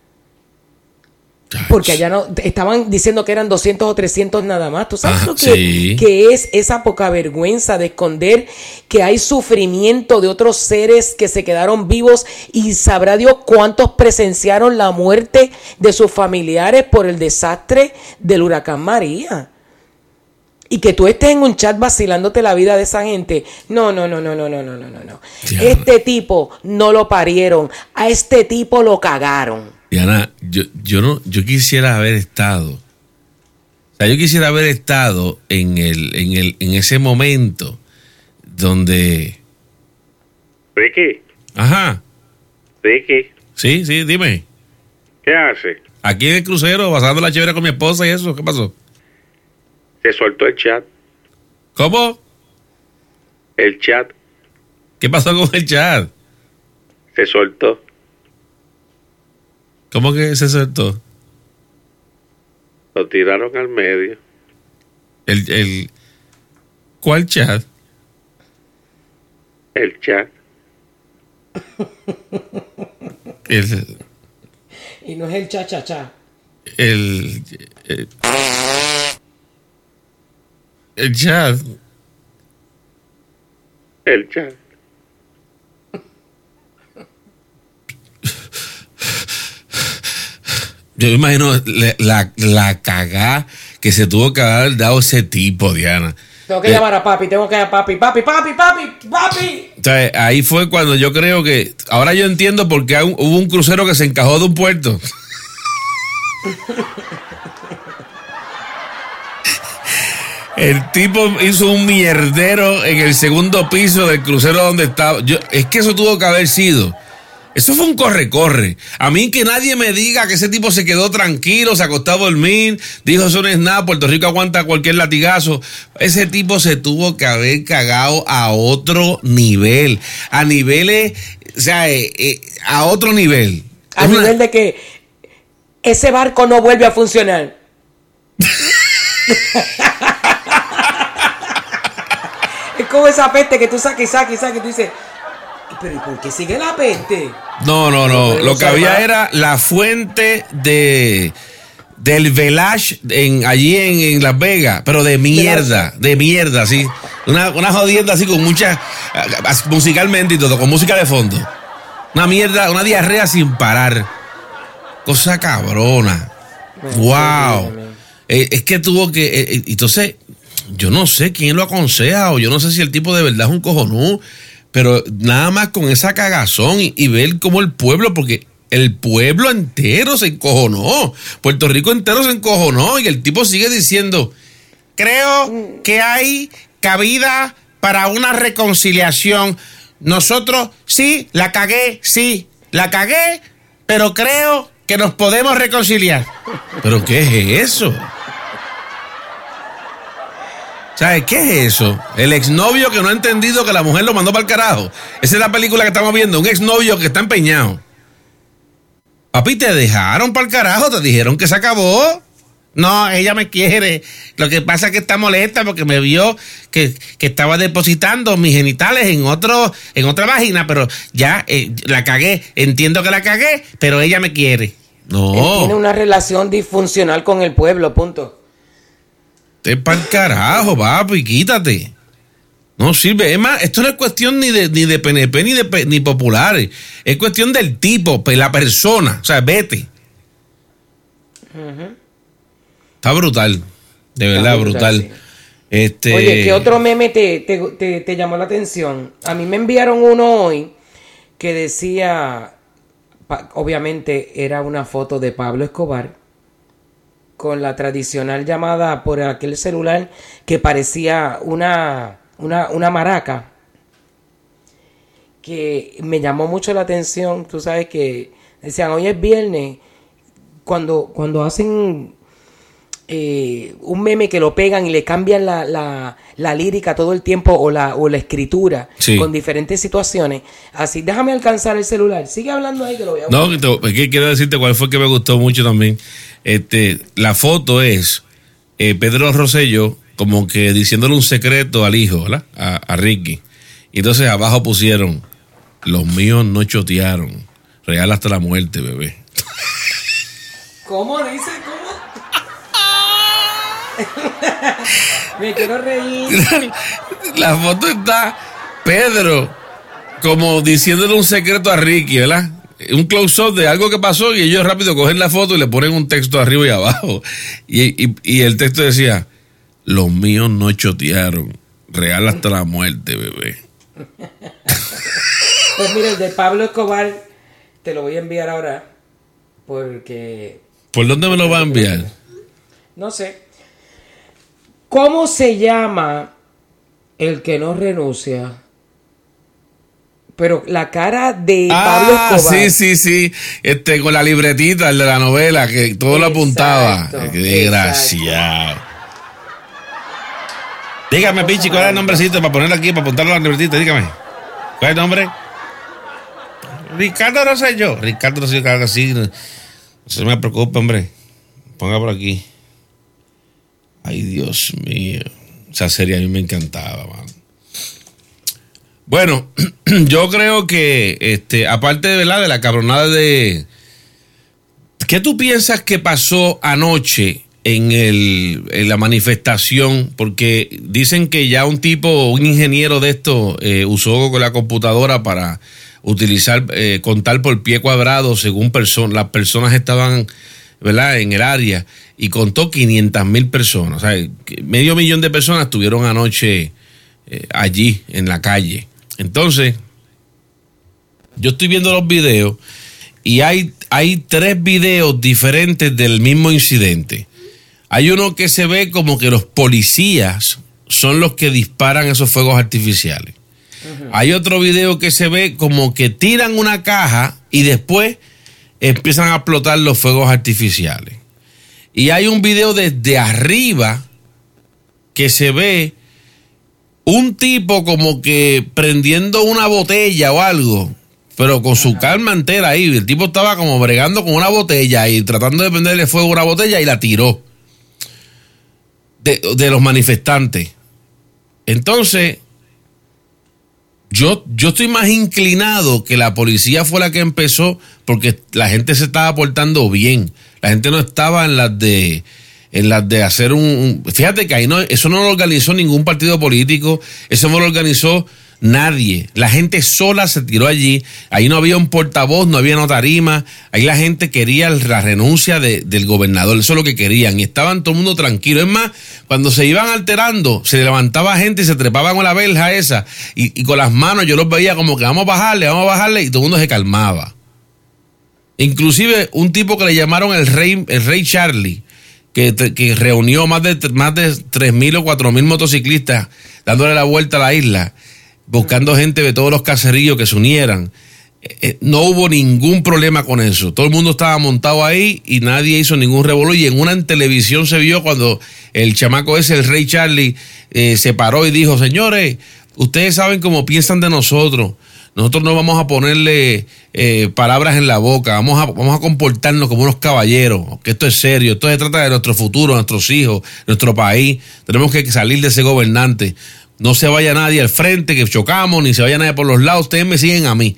Porque allá no estaban diciendo que eran 200 o 300 nada más. ¿Tú sabes lo que es esa poca vergüenza de esconder que hay sufrimiento de otros seres que se quedaron vivos y sabrá Dios cuántos presenciaron la muerte de sus familiares por el desastre del huracán María? Y que tú estés en un chat vacilándote la vida de esa gente. No. Este tipo no lo parieron. A este tipo lo cagaron. Diana, yo quisiera haber estado. O sea, yo quisiera haber estado en ese momento donde. Ricky. Ajá. Ricky. Sí, dime. ¿Qué hace? Aquí en el crucero, pasando la chévere con mi esposa y eso. ¿Qué pasó? Se soltó el chat. ¿Cómo? El chat. ¿Qué pasó con el chat? Se soltó. ¿Cómo que se soltó? Lo tiraron al medio. ¿Cuál chat? El chat. Y no es el cha-cha-cha. El chat. El chat. Yo me imagino la cagá que se tuvo que haber dado ese tipo, Diana. Tengo que llamar a papi, papi. O sea, ahí fue cuando yo creo que... Ahora yo entiendo por qué hubo un crucero que se encajó de un puerto. El tipo hizo un mierdero en el segundo piso del crucero donde estaba. Es que eso tuvo que haber sido. Eso fue un corre-corre. A mí que nadie me diga que ese tipo se quedó tranquilo, se acostó a dormir, dijo eso no es nada, Puerto Rico aguanta cualquier latigazo. Ese tipo se tuvo que haber cagado a otro nivel. A niveles, o sea, a otro nivel. A nivel de que ese barco no vuelve a funcionar. Es como esa peste que tú sacas y tú dices, pero ¿y por qué sigue la peste? No. Lo que había era la fuente del Velage allí en Las Vegas, pero de mierda, sí. Una jodienda así con mucha, musicalmente y todo, con música de fondo. Una mierda, una diarrea sin parar. Cosa cabrona. Wow. Es que tuvo que, entonces, yo no sé quién lo aconseja o yo no sé si el tipo de verdad es un cojonú. Pero nada más con esa cagazón y ver cómo el pueblo, porque el pueblo entero se encojonó. Puerto Rico entero se encojonó y el tipo sigue diciendo, creo que hay cabida para una reconciliación. Nosotros, sí, la cagué, pero creo que nos podemos reconciliar. ¿Pero qué es eso? ¿Sabes qué es eso? El exnovio que no ha entendido que la mujer lo mandó para el carajo. Esa es la película que estamos viendo. Un exnovio que está empeñado. Papi, te dejaron para el carajo. Te dijeron que se acabó. No, ella me quiere. Lo que pasa es que está molesta porque me vio que estaba depositando mis genitales en otra página. Pero ya la cagué. Entiendo que la cagué, pero ella me quiere. No. Él tiene una relación disfuncional con el pueblo, punto. Es para el carajo, papi, quítate. No sirve. Es más, esto no es cuestión ni de PNP ni populares. Es cuestión del tipo, la persona. O sea, vete. Uh-huh. Está brutal. De verdad, brutal. Sí. Oye, ¿qué otro meme te llamó la atención? A mí me enviaron uno hoy que decía, obviamente era una foto de Pablo Escobar con la tradicional llamada por aquel celular que parecía una maraca, que me llamó mucho la atención. Tú sabes que decían, hoy es viernes, cuando hacen un meme que lo pegan y le cambian la lírica todo el tiempo o la escritura, sí, con diferentes situaciones. Así, déjame alcanzar el celular. Sigue hablando ahí que lo voy a buscar. No, es que quiero decirte cuál fue que me gustó mucho también. La foto es Pedro Rosselló como que diciéndole un secreto al hijo, ¿verdad? A Ricky. Y entonces abajo pusieron, los míos no chotearon, real hasta la muerte, bebé. ¿Cómo dice? ¿Cómo? Me quiero reír. La foto está Pedro como diciéndole un secreto a Ricky, ¿verdad? Un close-up de algo que pasó y ellos rápido cogen la foto y le ponen un texto arriba y abajo. Y el texto decía, los míos no chotearon, real hasta la muerte, bebé. Pues mira, el de Pablo Escobar te lo voy a enviar ahora porque... ¿Por dónde me lo va a enviar? No sé. ¿Cómo se llama el que no renuncia? Pero la cara de Pablo Escobar. Sí. Con la libretita, el de la novela, que todo lo apuntaba. Qué desgraciado. Dígame, Pichi, ¿cuál es el nombrecito para ponerlo aquí, para apuntarlo a la libretita? Dígame. ¿Cuál es el nombre? Ricardo Rosselló. Ricardo Rosselló, claro que sí. No se me preocupe, hombre. Ponga por aquí. Ay, Dios mío. Esa serie a mí me encantaba, man. Bueno, yo creo que, aparte de, ¿verdad?, de la cabronada de... ¿Qué tú piensas que pasó anoche en la manifestación? Porque dicen que ya un ingeniero de esto, usó con la computadora para utilizar, contar por pie cuadrado según las personas estaban, ¿verdad?, en el área, y contó 500,000 personas. O sea, 500,000 de personas estuvieron anoche allí en la calle. Entonces, yo estoy viendo los videos y hay 3 videos diferentes del mismo incidente. Hay uno que se ve como que los policías son los que disparan esos fuegos artificiales. Uh-huh. Hay otro video que se ve como que tiran una caja y después empiezan a explotar los fuegos artificiales. Y hay un video desde arriba que se ve un tipo como que prendiendo una botella o algo, pero con su calma entera ahí. El tipo estaba como bregando con una botella y tratando de prenderle fuego a una botella y la tiró de los manifestantes. Entonces, yo estoy más inclinado que la policía fue la que empezó, porque la gente se estaba portando bien. La gente no estaba en las de hacer fíjate que ahí eso no lo organizó ningún partido político, eso no lo organizó nadie. La gente sola se tiró allí. Ahí no había un portavoz, no había una tarima. Ahí la gente quería la renuncia del gobernador. Eso es lo que querían. Y estaban todo el mundo tranquilo. Es más, cuando se iban alterando, se levantaba gente y se trepaban con la verja esa. Y con las manos yo los veía como que vamos a bajarle. Y todo el mundo se calmaba. Inclusive un tipo que le llamaron el Rey Charlie, que reunió más de 3,000 o 4,000 motociclistas dándole la vuelta a la isla, buscando gente de todos los caseríos que se unieran. No hubo ningún problema con eso. Todo el mundo estaba montado ahí y nadie hizo ningún revolú. Y en televisión se vio cuando el chamaco ese, el Rey Charlie, se paró y dijo: señores, ustedes saben cómo piensan de nosotros. Nosotros no vamos a ponerle palabras en la boca. Vamos a comportarnos como unos caballeros. Que esto es serio. Esto se trata de nuestro futuro, nuestros hijos, nuestro país. Tenemos que salir de ese gobernante. No se vaya nadie al frente, que chocamos, ni se vaya nadie por los lados. Ustedes me siguen a mí.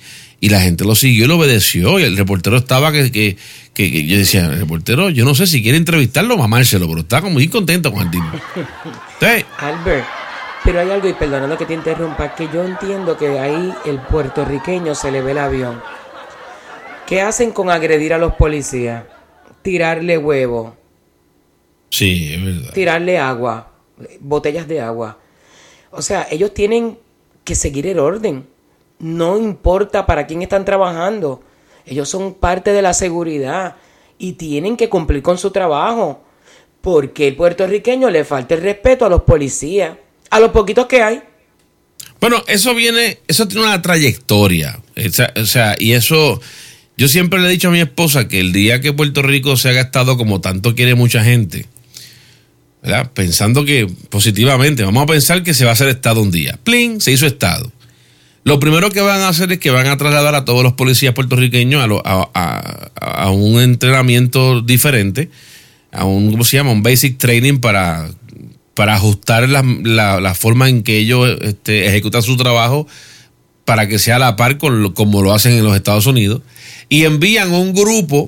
Y la gente lo siguió y lo obedeció. Y el reportero estaba que yo decía, el reportero, yo no sé si quiere entrevistarlo o mamárselo, pero estaba muy contento con el tipo. Entonces, Albert, pero hay algo, y perdonando que te interrumpa, que yo entiendo que ahí el puertorriqueño se le ve el avión. ¿Qué hacen con agredir a los policías? Tirarle huevo. sí, es verdad. Tirarle agua, botellas de agua. O sea, ellos tienen que seguir el orden. No importa para quién están trabajando. Ellos son parte de la seguridad y tienen que cumplir con su trabajo. Porque el puertorriqueño le falta el respeto a los policías, a los poquitos que hay. Bueno, eso tiene una trayectoria. O sea, y eso, yo siempre le he dicho a mi esposa que el día que Puerto Rico se haga estado como tanto quiere mucha gente, ¿verdad? Pensando que positivamente, vamos a pensar que se va a hacer estado un día. ¡Plin! Se hizo estado. Lo primero que van a hacer es que van a trasladar a todos los policías puertorriqueños a un entrenamiento diferente, a un, ¿cómo se llama? Un basic training para ajustar la forma en que ellos ejecutan su trabajo para que sea a la par como lo hacen en los Estados Unidos. Y envían un grupo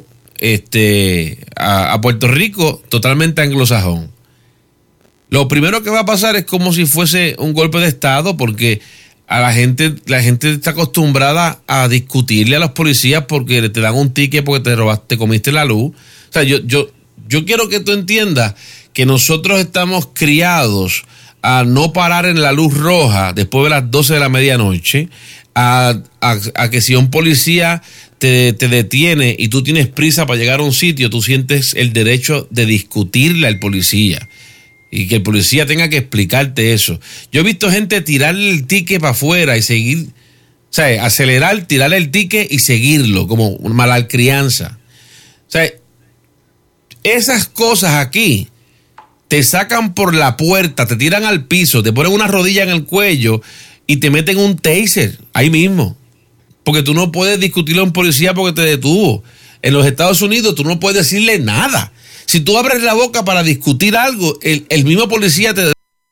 a Puerto Rico totalmente anglosajón. Lo primero que va a pasar es como si fuese un golpe de Estado, porque a la gente está acostumbrada a discutirle a los policías porque te dan un ticket porque te comiste la luz. O sea, yo quiero que tú entiendas que nosotros estamos criados a no parar en la luz roja después de las 12 de la medianoche, a que si un policía te detiene y tú tienes prisa para llegar a un sitio, tú sientes el derecho de discutirle al policía. Y que el policía tenga que explicarte eso. Yo he visto gente tirarle el ticket para afuera y seguir, o sea, acelerar, tirarle el ticket y seguirlo, como malcrianza. O sea, esas cosas aquí te sacan por la puerta, te tiran al piso, te ponen una rodilla en el cuello y te meten un taser ahí mismo. Porque tú no puedes discutirle a un policía porque te detuvo. En los Estados Unidos tú no puedes decirle nada. Si tú abres la boca para discutir algo, el mismo policía te...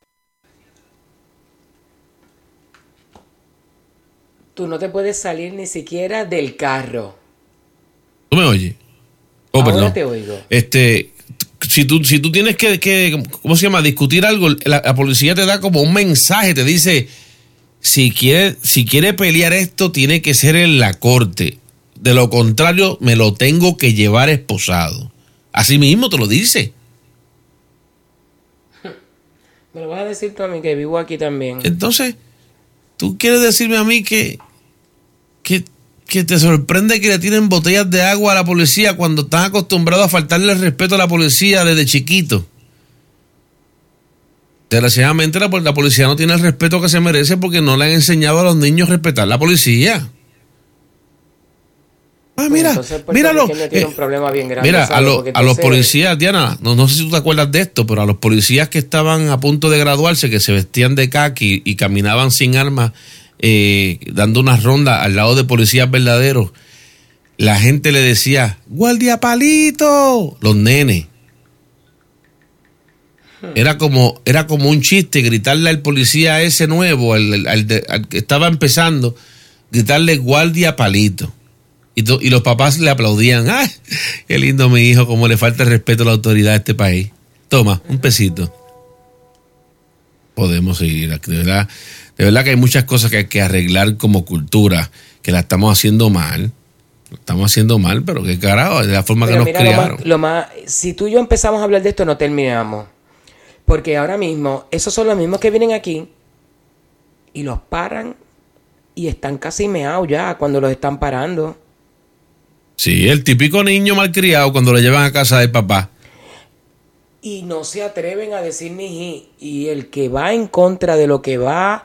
Tú no te puedes salir ni siquiera del carro. ¿Tú me oyes? Ahora perdón. te oigo. Si tú tienes que ¿cómo se llama? Discutir algo, la policía te da como un mensaje, te dice, si quiere pelear esto, tiene que ser en la corte. De lo contrario, me lo tengo que llevar esposado. Así mismo te lo dice. Me lo vas a decir tú a mí, que vivo aquí también. Entonces, ¿tú quieres decirme a mí que te sorprende que le tiren botellas de agua a la policía cuando están acostumbrados a faltarle el respeto a la policía desde chiquito? Desgraciadamente la policía no tiene el respeto que se merece porque no le han enseñado a los niños a respetar la policía. Mira, entonces, míralo. Tiene un problema bien grande, Mira, ¿sabes? a los policías, Diana, no sé si tú te acuerdas de esto, pero a los policías que estaban a punto de graduarse, que se vestían de khaki y caminaban sin armas, dando unas rondas al lado de policías verdaderos, la gente le decía, ¡guardia palito! Los nenes. Era como un chiste gritarle al policía ese nuevo, al que estaba empezando, gritarle guardia palito. Y los papás le aplaudían. ¡Ay, qué lindo mi hijo! Cómo le falta el respeto a la autoridad de este país. Toma, un pesito. Podemos seguir. De verdad que hay muchas cosas que hay que arreglar como cultura, que la estamos haciendo mal. Lo estamos haciendo mal, pero qué carajo, de la forma que nos criaron. Si tú y yo empezamos a hablar de esto, no terminamos. Porque ahora mismo, esos son los mismos que vienen aquí y los paran y están casi meados ya cuando los están parando. Sí, el típico niño malcriado cuando lo llevan a casa del papá. Y no se atreven a decir ni ji. Y el que va en contra de lo que va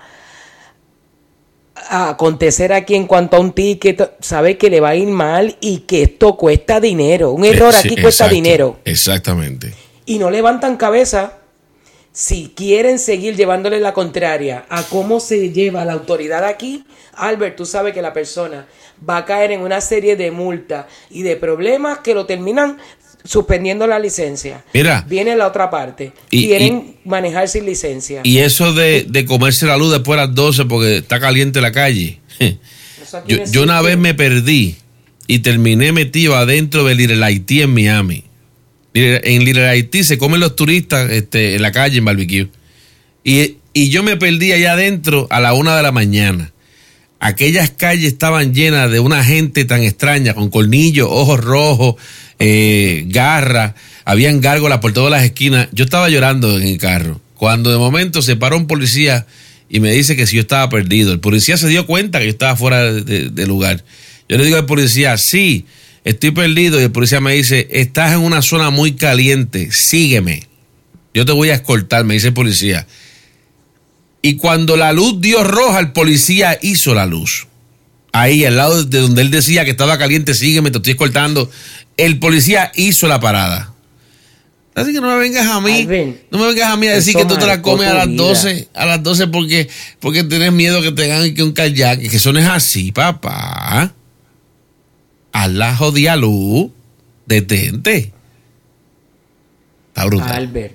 a acontecer aquí en cuanto a un ticket, sabe que le va a ir mal y que esto cuesta dinero. Un error aquí cuesta dinero. Exactamente. Y no levantan cabeza. Si quieren seguir llevándole la contraria a cómo se lleva la autoridad aquí, Albert, tú sabes que la persona va a caer en una serie de multas y de problemas que lo terminan suspendiendo la licencia. Mira. Viene la otra parte. Quieren manejar sin licencia. Y eso de comerse la luz después de las 12 porque está caliente la calle. Yo una vez me perdí y terminé metido adentro de Little Haití en Miami. En Little Haití se comen los turistas en la calle, en barbecue. Y yo me perdí allá adentro a la 1 de la mañana. Aquellas calles estaban llenas de una gente tan extraña, con colmillos, ojos rojos, garras, habían gárgolas por todas las esquinas. Yo estaba llorando en el carro, cuando de momento se paró un policía y me dice que si yo estaba perdido. El policía se dio cuenta que yo estaba fuera de lugar. Yo le digo al policía, sí, estoy perdido, y el policía me dice, estás en una zona muy caliente, sígueme, yo te voy a escoltar, me dice el policía. Y cuando la luz dio roja, el policía hizo la luz. Ahí, al lado de donde él decía que estaba caliente, sígueme, te estoy escoltando. El policía hizo la parada. Así que no me vengas a mí, a decir que tú te la comes a las 12, porque tienes miedo que te hagan que un kayak, que eso no es así, papá. A la jodida luz, detente. Está brutal. Albert,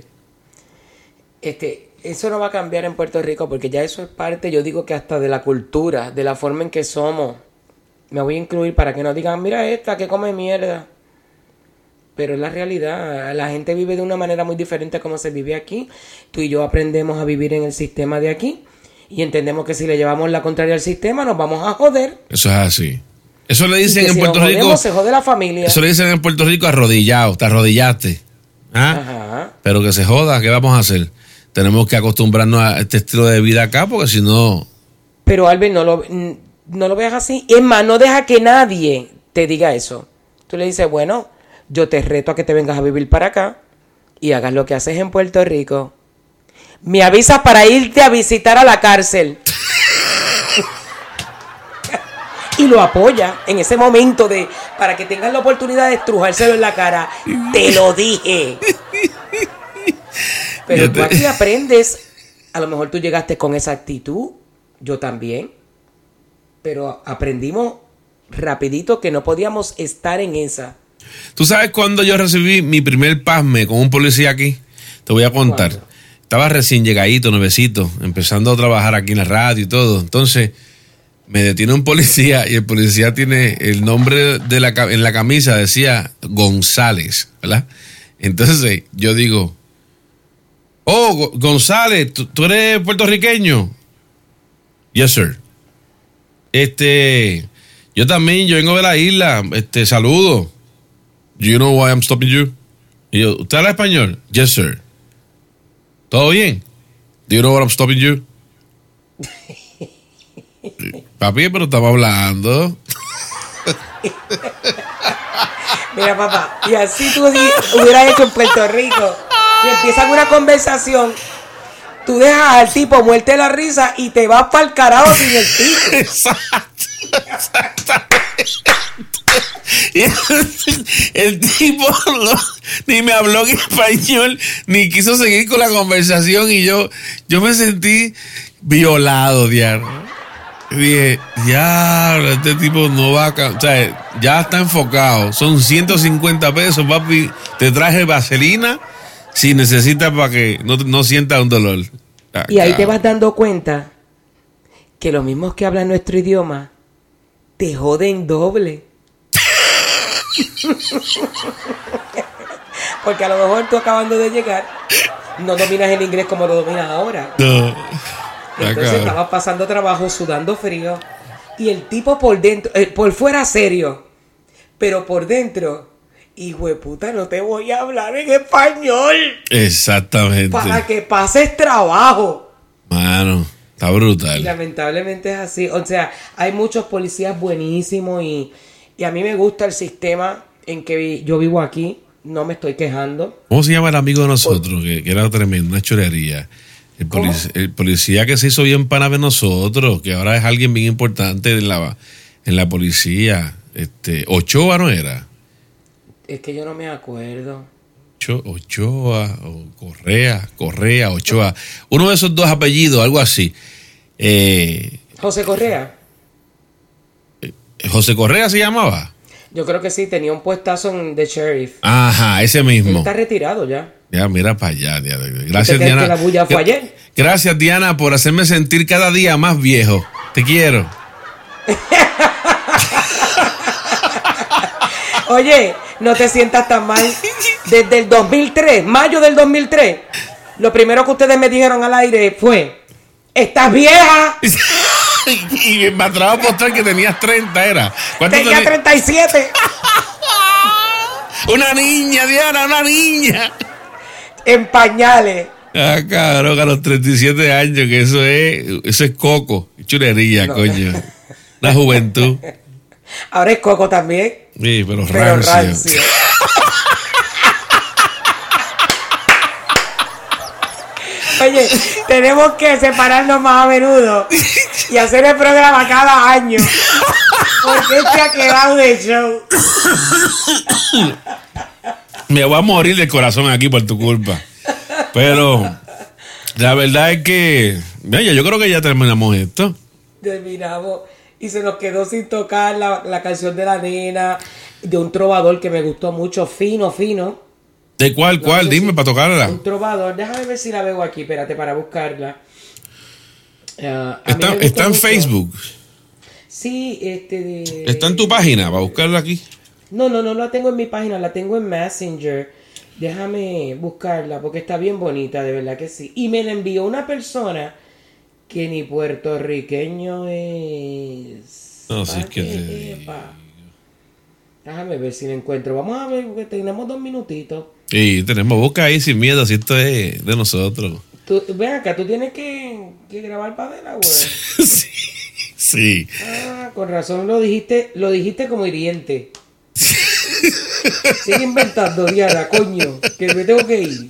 eso no va a cambiar en Puerto Rico, porque ya eso es parte, yo digo que hasta de la cultura, de la forma en que somos. Me voy a incluir para que no digan, mira esta que come mierda. Pero es la realidad, la gente vive de una manera muy diferente a como se vive aquí. Tú y yo aprendemos a vivir en el sistema de aquí y entendemos que si le llevamos la contraria al sistema nos vamos a joder. Eso es así. Eso le dicen en si Puerto nos Rico. jodemos, se jode la familia. Eso le dicen en Puerto Rico arrodillado, te arrodillaste. ¿Ah? Ajá. Pero que se joda, ¿qué vamos a hacer? Tenemos que acostumbrarnos a este estilo de vida acá, porque si no... Pero Albert, no lo veas así. Es más, no deja que nadie te diga eso. Tú le dices, bueno, yo te reto a que te vengas a vivir para acá y hagas lo que haces en Puerto Rico. Me avisas para irte a visitar a la cárcel. Y lo apoya en ese momento para que tengas la oportunidad de estrujárselo en la cara. Te lo dije. Pero tú aquí aprendes. A lo mejor tú llegaste con esa actitud. Yo también. Pero aprendimos rapidito que no podíamos estar en esa. ¿Tú sabes cuándo yo recibí mi primer pasme con un policía aquí? Te voy a contar. ¿Cuándo? Estaba recién llegadito, nuevecito, empezando a trabajar aquí en la radio y todo. Entonces me detiene un policía y el policía tiene el nombre en la camisa, decía González, ¿verdad? Entonces yo digo, oh, González, ¿tú eres puertorriqueño? Yes, sir. Yo también, yo vengo de la isla, saludo. Do you know why I'm stopping you? Y yo, ¿usted habla español? Yes, sir. ¿Todo bien? Do you know why I'm stopping you? Papi, pero estamos hablando. Mira, papá, y así tú hubieras hecho en Puerto Rico. Y empiezan una conversación. Tú dejas al tipo muerte de la risa y te vas para el carajo sin el tipo. Exactamente. El tipo ni me habló en español, ni quiso seguir con la conversación, y yo me sentí violado, diablo. Dije, ya, este tipo no va a... O sea, ya está enfocado. Son 150 pesos, papi. Te traje vaselina si necesitas para que no sienta un dolor. Y ahí te vas dando cuenta que los mismos que hablan nuestro idioma te joden doble. Porque a lo mejor tú acabando de llegar no dominas el inglés como lo dominas ahora. No. Entonces estabas pasando trabajo, sudando frío, y el tipo por dentro, por fuera serio, pero por dentro, hijo de puta, no te voy a hablar en español. Exactamente. Para que pases trabajo. Mano, está brutal. Y lamentablemente es así. O sea, hay muchos policías buenísimos y a mí me gusta el sistema en que yo vivo aquí. No me estoy quejando. ¿Cómo se llama el amigo de nosotros? Que era tremendo, una chorería. El policía que se hizo bien pana de nosotros, que ahora es alguien bien importante en la policía. Ochoa, ¿no era? Es que yo no me acuerdo. Ochoa, o Correa, Ochoa. Uno de esos dos apellidos, algo así. José Correa. ¿José Correa se llamaba? Yo creo que sí, tenía un puestazo en The Sheriff. Ajá, ese mismo. Él está retirado ya. Ya, mira para allá. Gracias, Diana. Que la bulla fue ayer? Gracias, Diana, por hacerme sentir cada día más viejo. Te quiero. Oye, no te sientas tan mal. Desde el 2003, mayo del 2003, lo primero que ustedes me dijeron al aire fue: ¡estás vieja! Y me atrevo a apostar que tenías 30, ¿era? Tenía 37. Una niña, Diana, una niña. En pañales. Ah, cabrón, a los 37 años, que eso es coco. Chulería, no. Coño. La juventud. Ahora es coco también. Sí, pero rancio. Oye, tenemos que separarnos más a menudo y hacer el programa cada año. Porque este ha quedado de show. Me voy a morir del corazón aquí por tu culpa. Pero la verdad es que, mira, yo creo que ya terminamos esto. Terminamos. Y se nos quedó sin tocar la canción de la nena, de un trovador que me gustó mucho, fino. ¿De cuál? Dime para tocarla. Un trovador, déjame ver si la veo aquí, espérate, para buscarla. Está en Facebook. Sí, ¿Está en tu página para buscarla aquí? No la tengo en mi página, la tengo en Messenger. Déjame buscarla porque está bien bonita, de verdad que sí. Y me la envió una persona que ni puertorriqueño es. No, sí es que déjame ver si la encuentro. Vamos a ver, porque tenemos 2 minutitos. Sí, tenemos boca ahí sin miedo, si esto es de nosotros. Ven acá, tú tienes que grabar para ver la web. Sí. Ah, con razón lo dijiste como hiriente. Sigue inventando, Diana, coño, que me tengo que ir.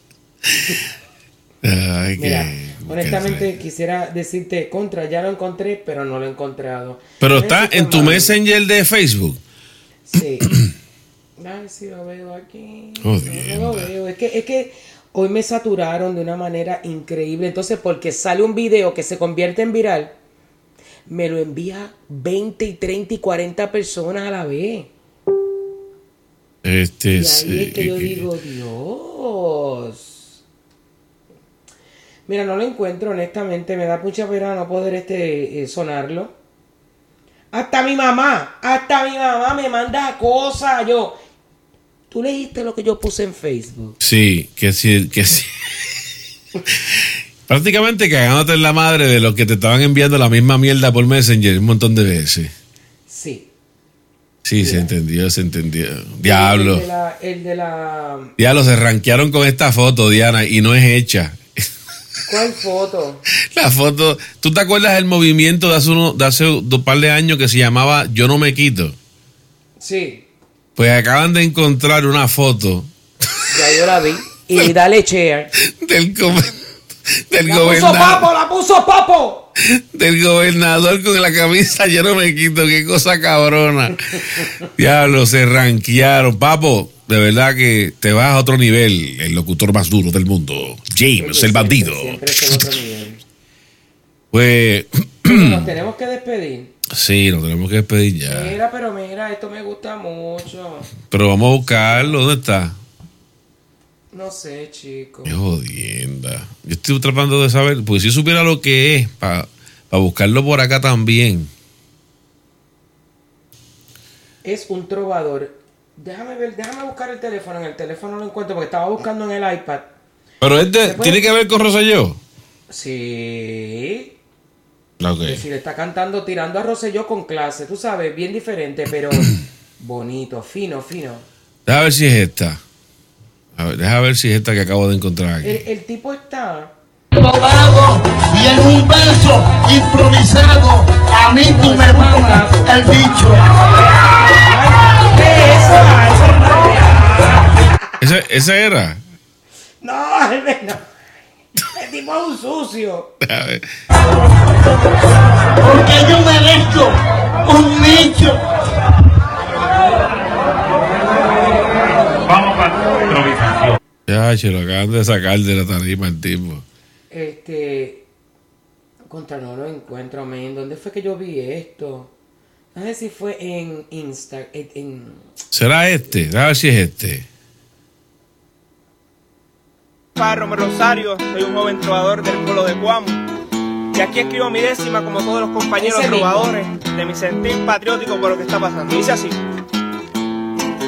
Ay, mira, honestamente quisiera decirte, ya lo encontré, pero no lo he encontrado. Pero está en tu Messenger de Facebook. Sí. A ver si lo veo aquí. No lo veo. Es que hoy me saturaron de una manera increíble. Entonces, porque sale un video que se convierte en viral, me lo envía 20 y 30 y 40 personas a la vez. Y ahí es que yo digo, Dios. Mira, no lo encuentro, honestamente. Me da mucha pena no poder sonarlo. Hasta mi mamá me manda cosas. ¿Tú leíste lo que yo puse en Facebook? Sí, que sí. Prácticamente cagándote en la madre de los que te estaban enviando la misma mierda por Messenger un montón de veces. Sí. Sí, se entendió. Diablo. Diablo, se rankearon con esta foto, Diana, y no es hecha. ¿Cuál foto? La foto. ¿Tú te acuerdas del movimiento de hace un par de años que se llamaba Yo No Me Quito? Sí. Pues acaban de encontrar una foto. Ya yo la vi. Y dale share. Del gobernador. ¡La puso Papo! Del gobernador con la camisa Yo No Me Quito. Qué cosa cabrona. Diablo, se rankearon. Papo, de verdad que te vas a otro nivel. El locutor más duro del mundo. James, el bandido. Siempre es otro nivel. Pues nos tenemos que despedir. Sí, nos tenemos que despedir ya. Mira, esto me gusta mucho. Pero vamos a buscarlo. ¿Dónde está? No sé, chico. Qué jodienda. Yo estoy tratando de saber, pues si supiera lo que es, para buscarlo por acá también. Es un trovador. Déjame buscar el teléfono. En el teléfono lo encuentro porque estaba buscando en el iPad. Pero ¿tiene que ver con Rosselló? Sí. Okay. Es decir, está cantando, tirando a Rosselló con clase. Tú sabes, bien diferente, pero bonito, fino. Deja ver si es esta. Deja ver si es esta que acabo de encontrar aquí. El tipo está... Y en un verso improvisado, a mí tú me mamas el bicho. ¿Esa era? No. El tipo es un sucio. A ver. Porque yo merezco un nicho. Vamos para la improvisación. Ya, se lo acaban de sacar de la tarima el tipo. Contra no lo encuentro, men. ¿Dónde fue que yo vi esto? No sé si fue en Insta. ¿Será este? A ver si es este. Romero Rosario, soy un joven trovador del pueblo de Cuamo. Y aquí escribo mi décima, como todos los compañeros trovadores, de mi sentir patriótico por lo que está pasando. Dice así.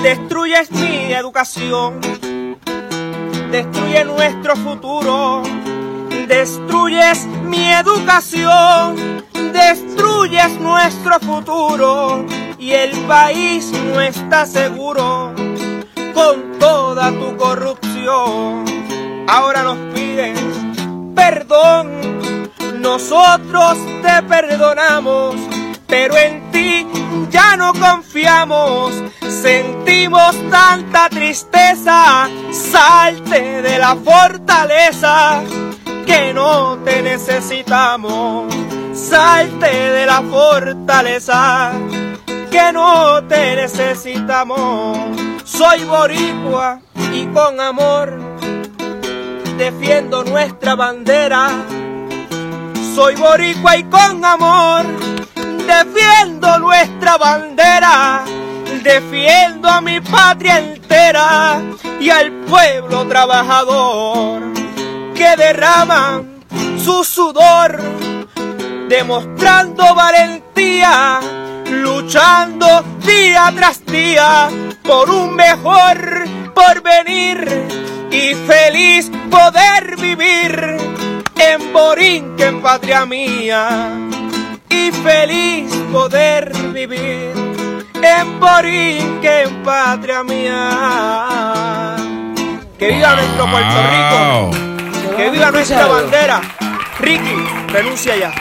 destruyes mi educación, destruye nuestro futuro, destruyes mi educación, destruyes nuestro futuro y el país no está seguro con toda tu corrupción. Ahora nos pides perdón, nosotros te perdonamos, pero en ti ya no confiamos, sentimos tanta tristeza, salte de la fortaleza, que no te necesitamos, salte de la fortaleza, que no te necesitamos. Soy boricua y con amor defiendo nuestra bandera. Soy boricua y con amor defiendo nuestra bandera. Defiendo a mi patria entera y al pueblo trabajador que derrama su sudor, demostrando valentía, luchando día tras día por un mejor porvenir y feliz poder vivir en Borinquen, en patria mía, y feliz poder vivir en Borinquen, en patria mía. Que viva nuestro Puerto Rico, que viva nuestra bandera. Ricky, renuncia ya.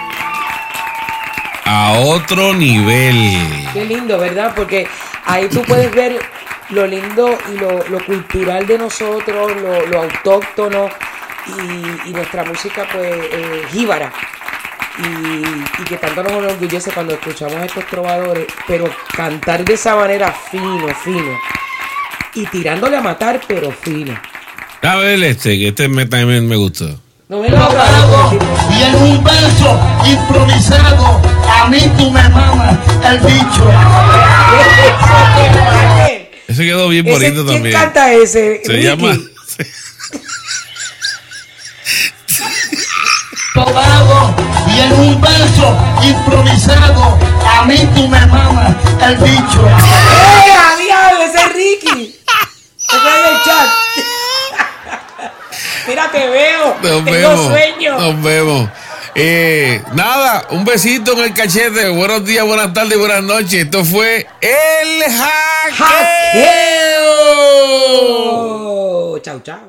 A otro nivel. Qué lindo, ¿verdad? Porque ahí tú puedes ver lo lindo y lo cultural de nosotros, lo autóctono y nuestra música, pues, jíbara. Y que tanto nos enorgullece cuando escuchamos a estos trovadores, pero cantar de esa manera fino y tirándole a matar, pero fino. A ver que también me gustó. No me lo hago. Y en un verso improvisado, a mí tú me mamas el bicho. Ese quedó bien bonito también. ¿Quién canta ese? Se Ricky. llama... Todado, y en un verso improvisado, a mí tú me mamas el bicho. ¡Diablo! Ese es Ricky. Ese es el chat. Mira, te veo. Tengo sueño. Nos vemos. Nada, un besito en el cachete. Buenos días, buenas tardes y buenas noches. Esto fue El Hackeo. Chau, chau.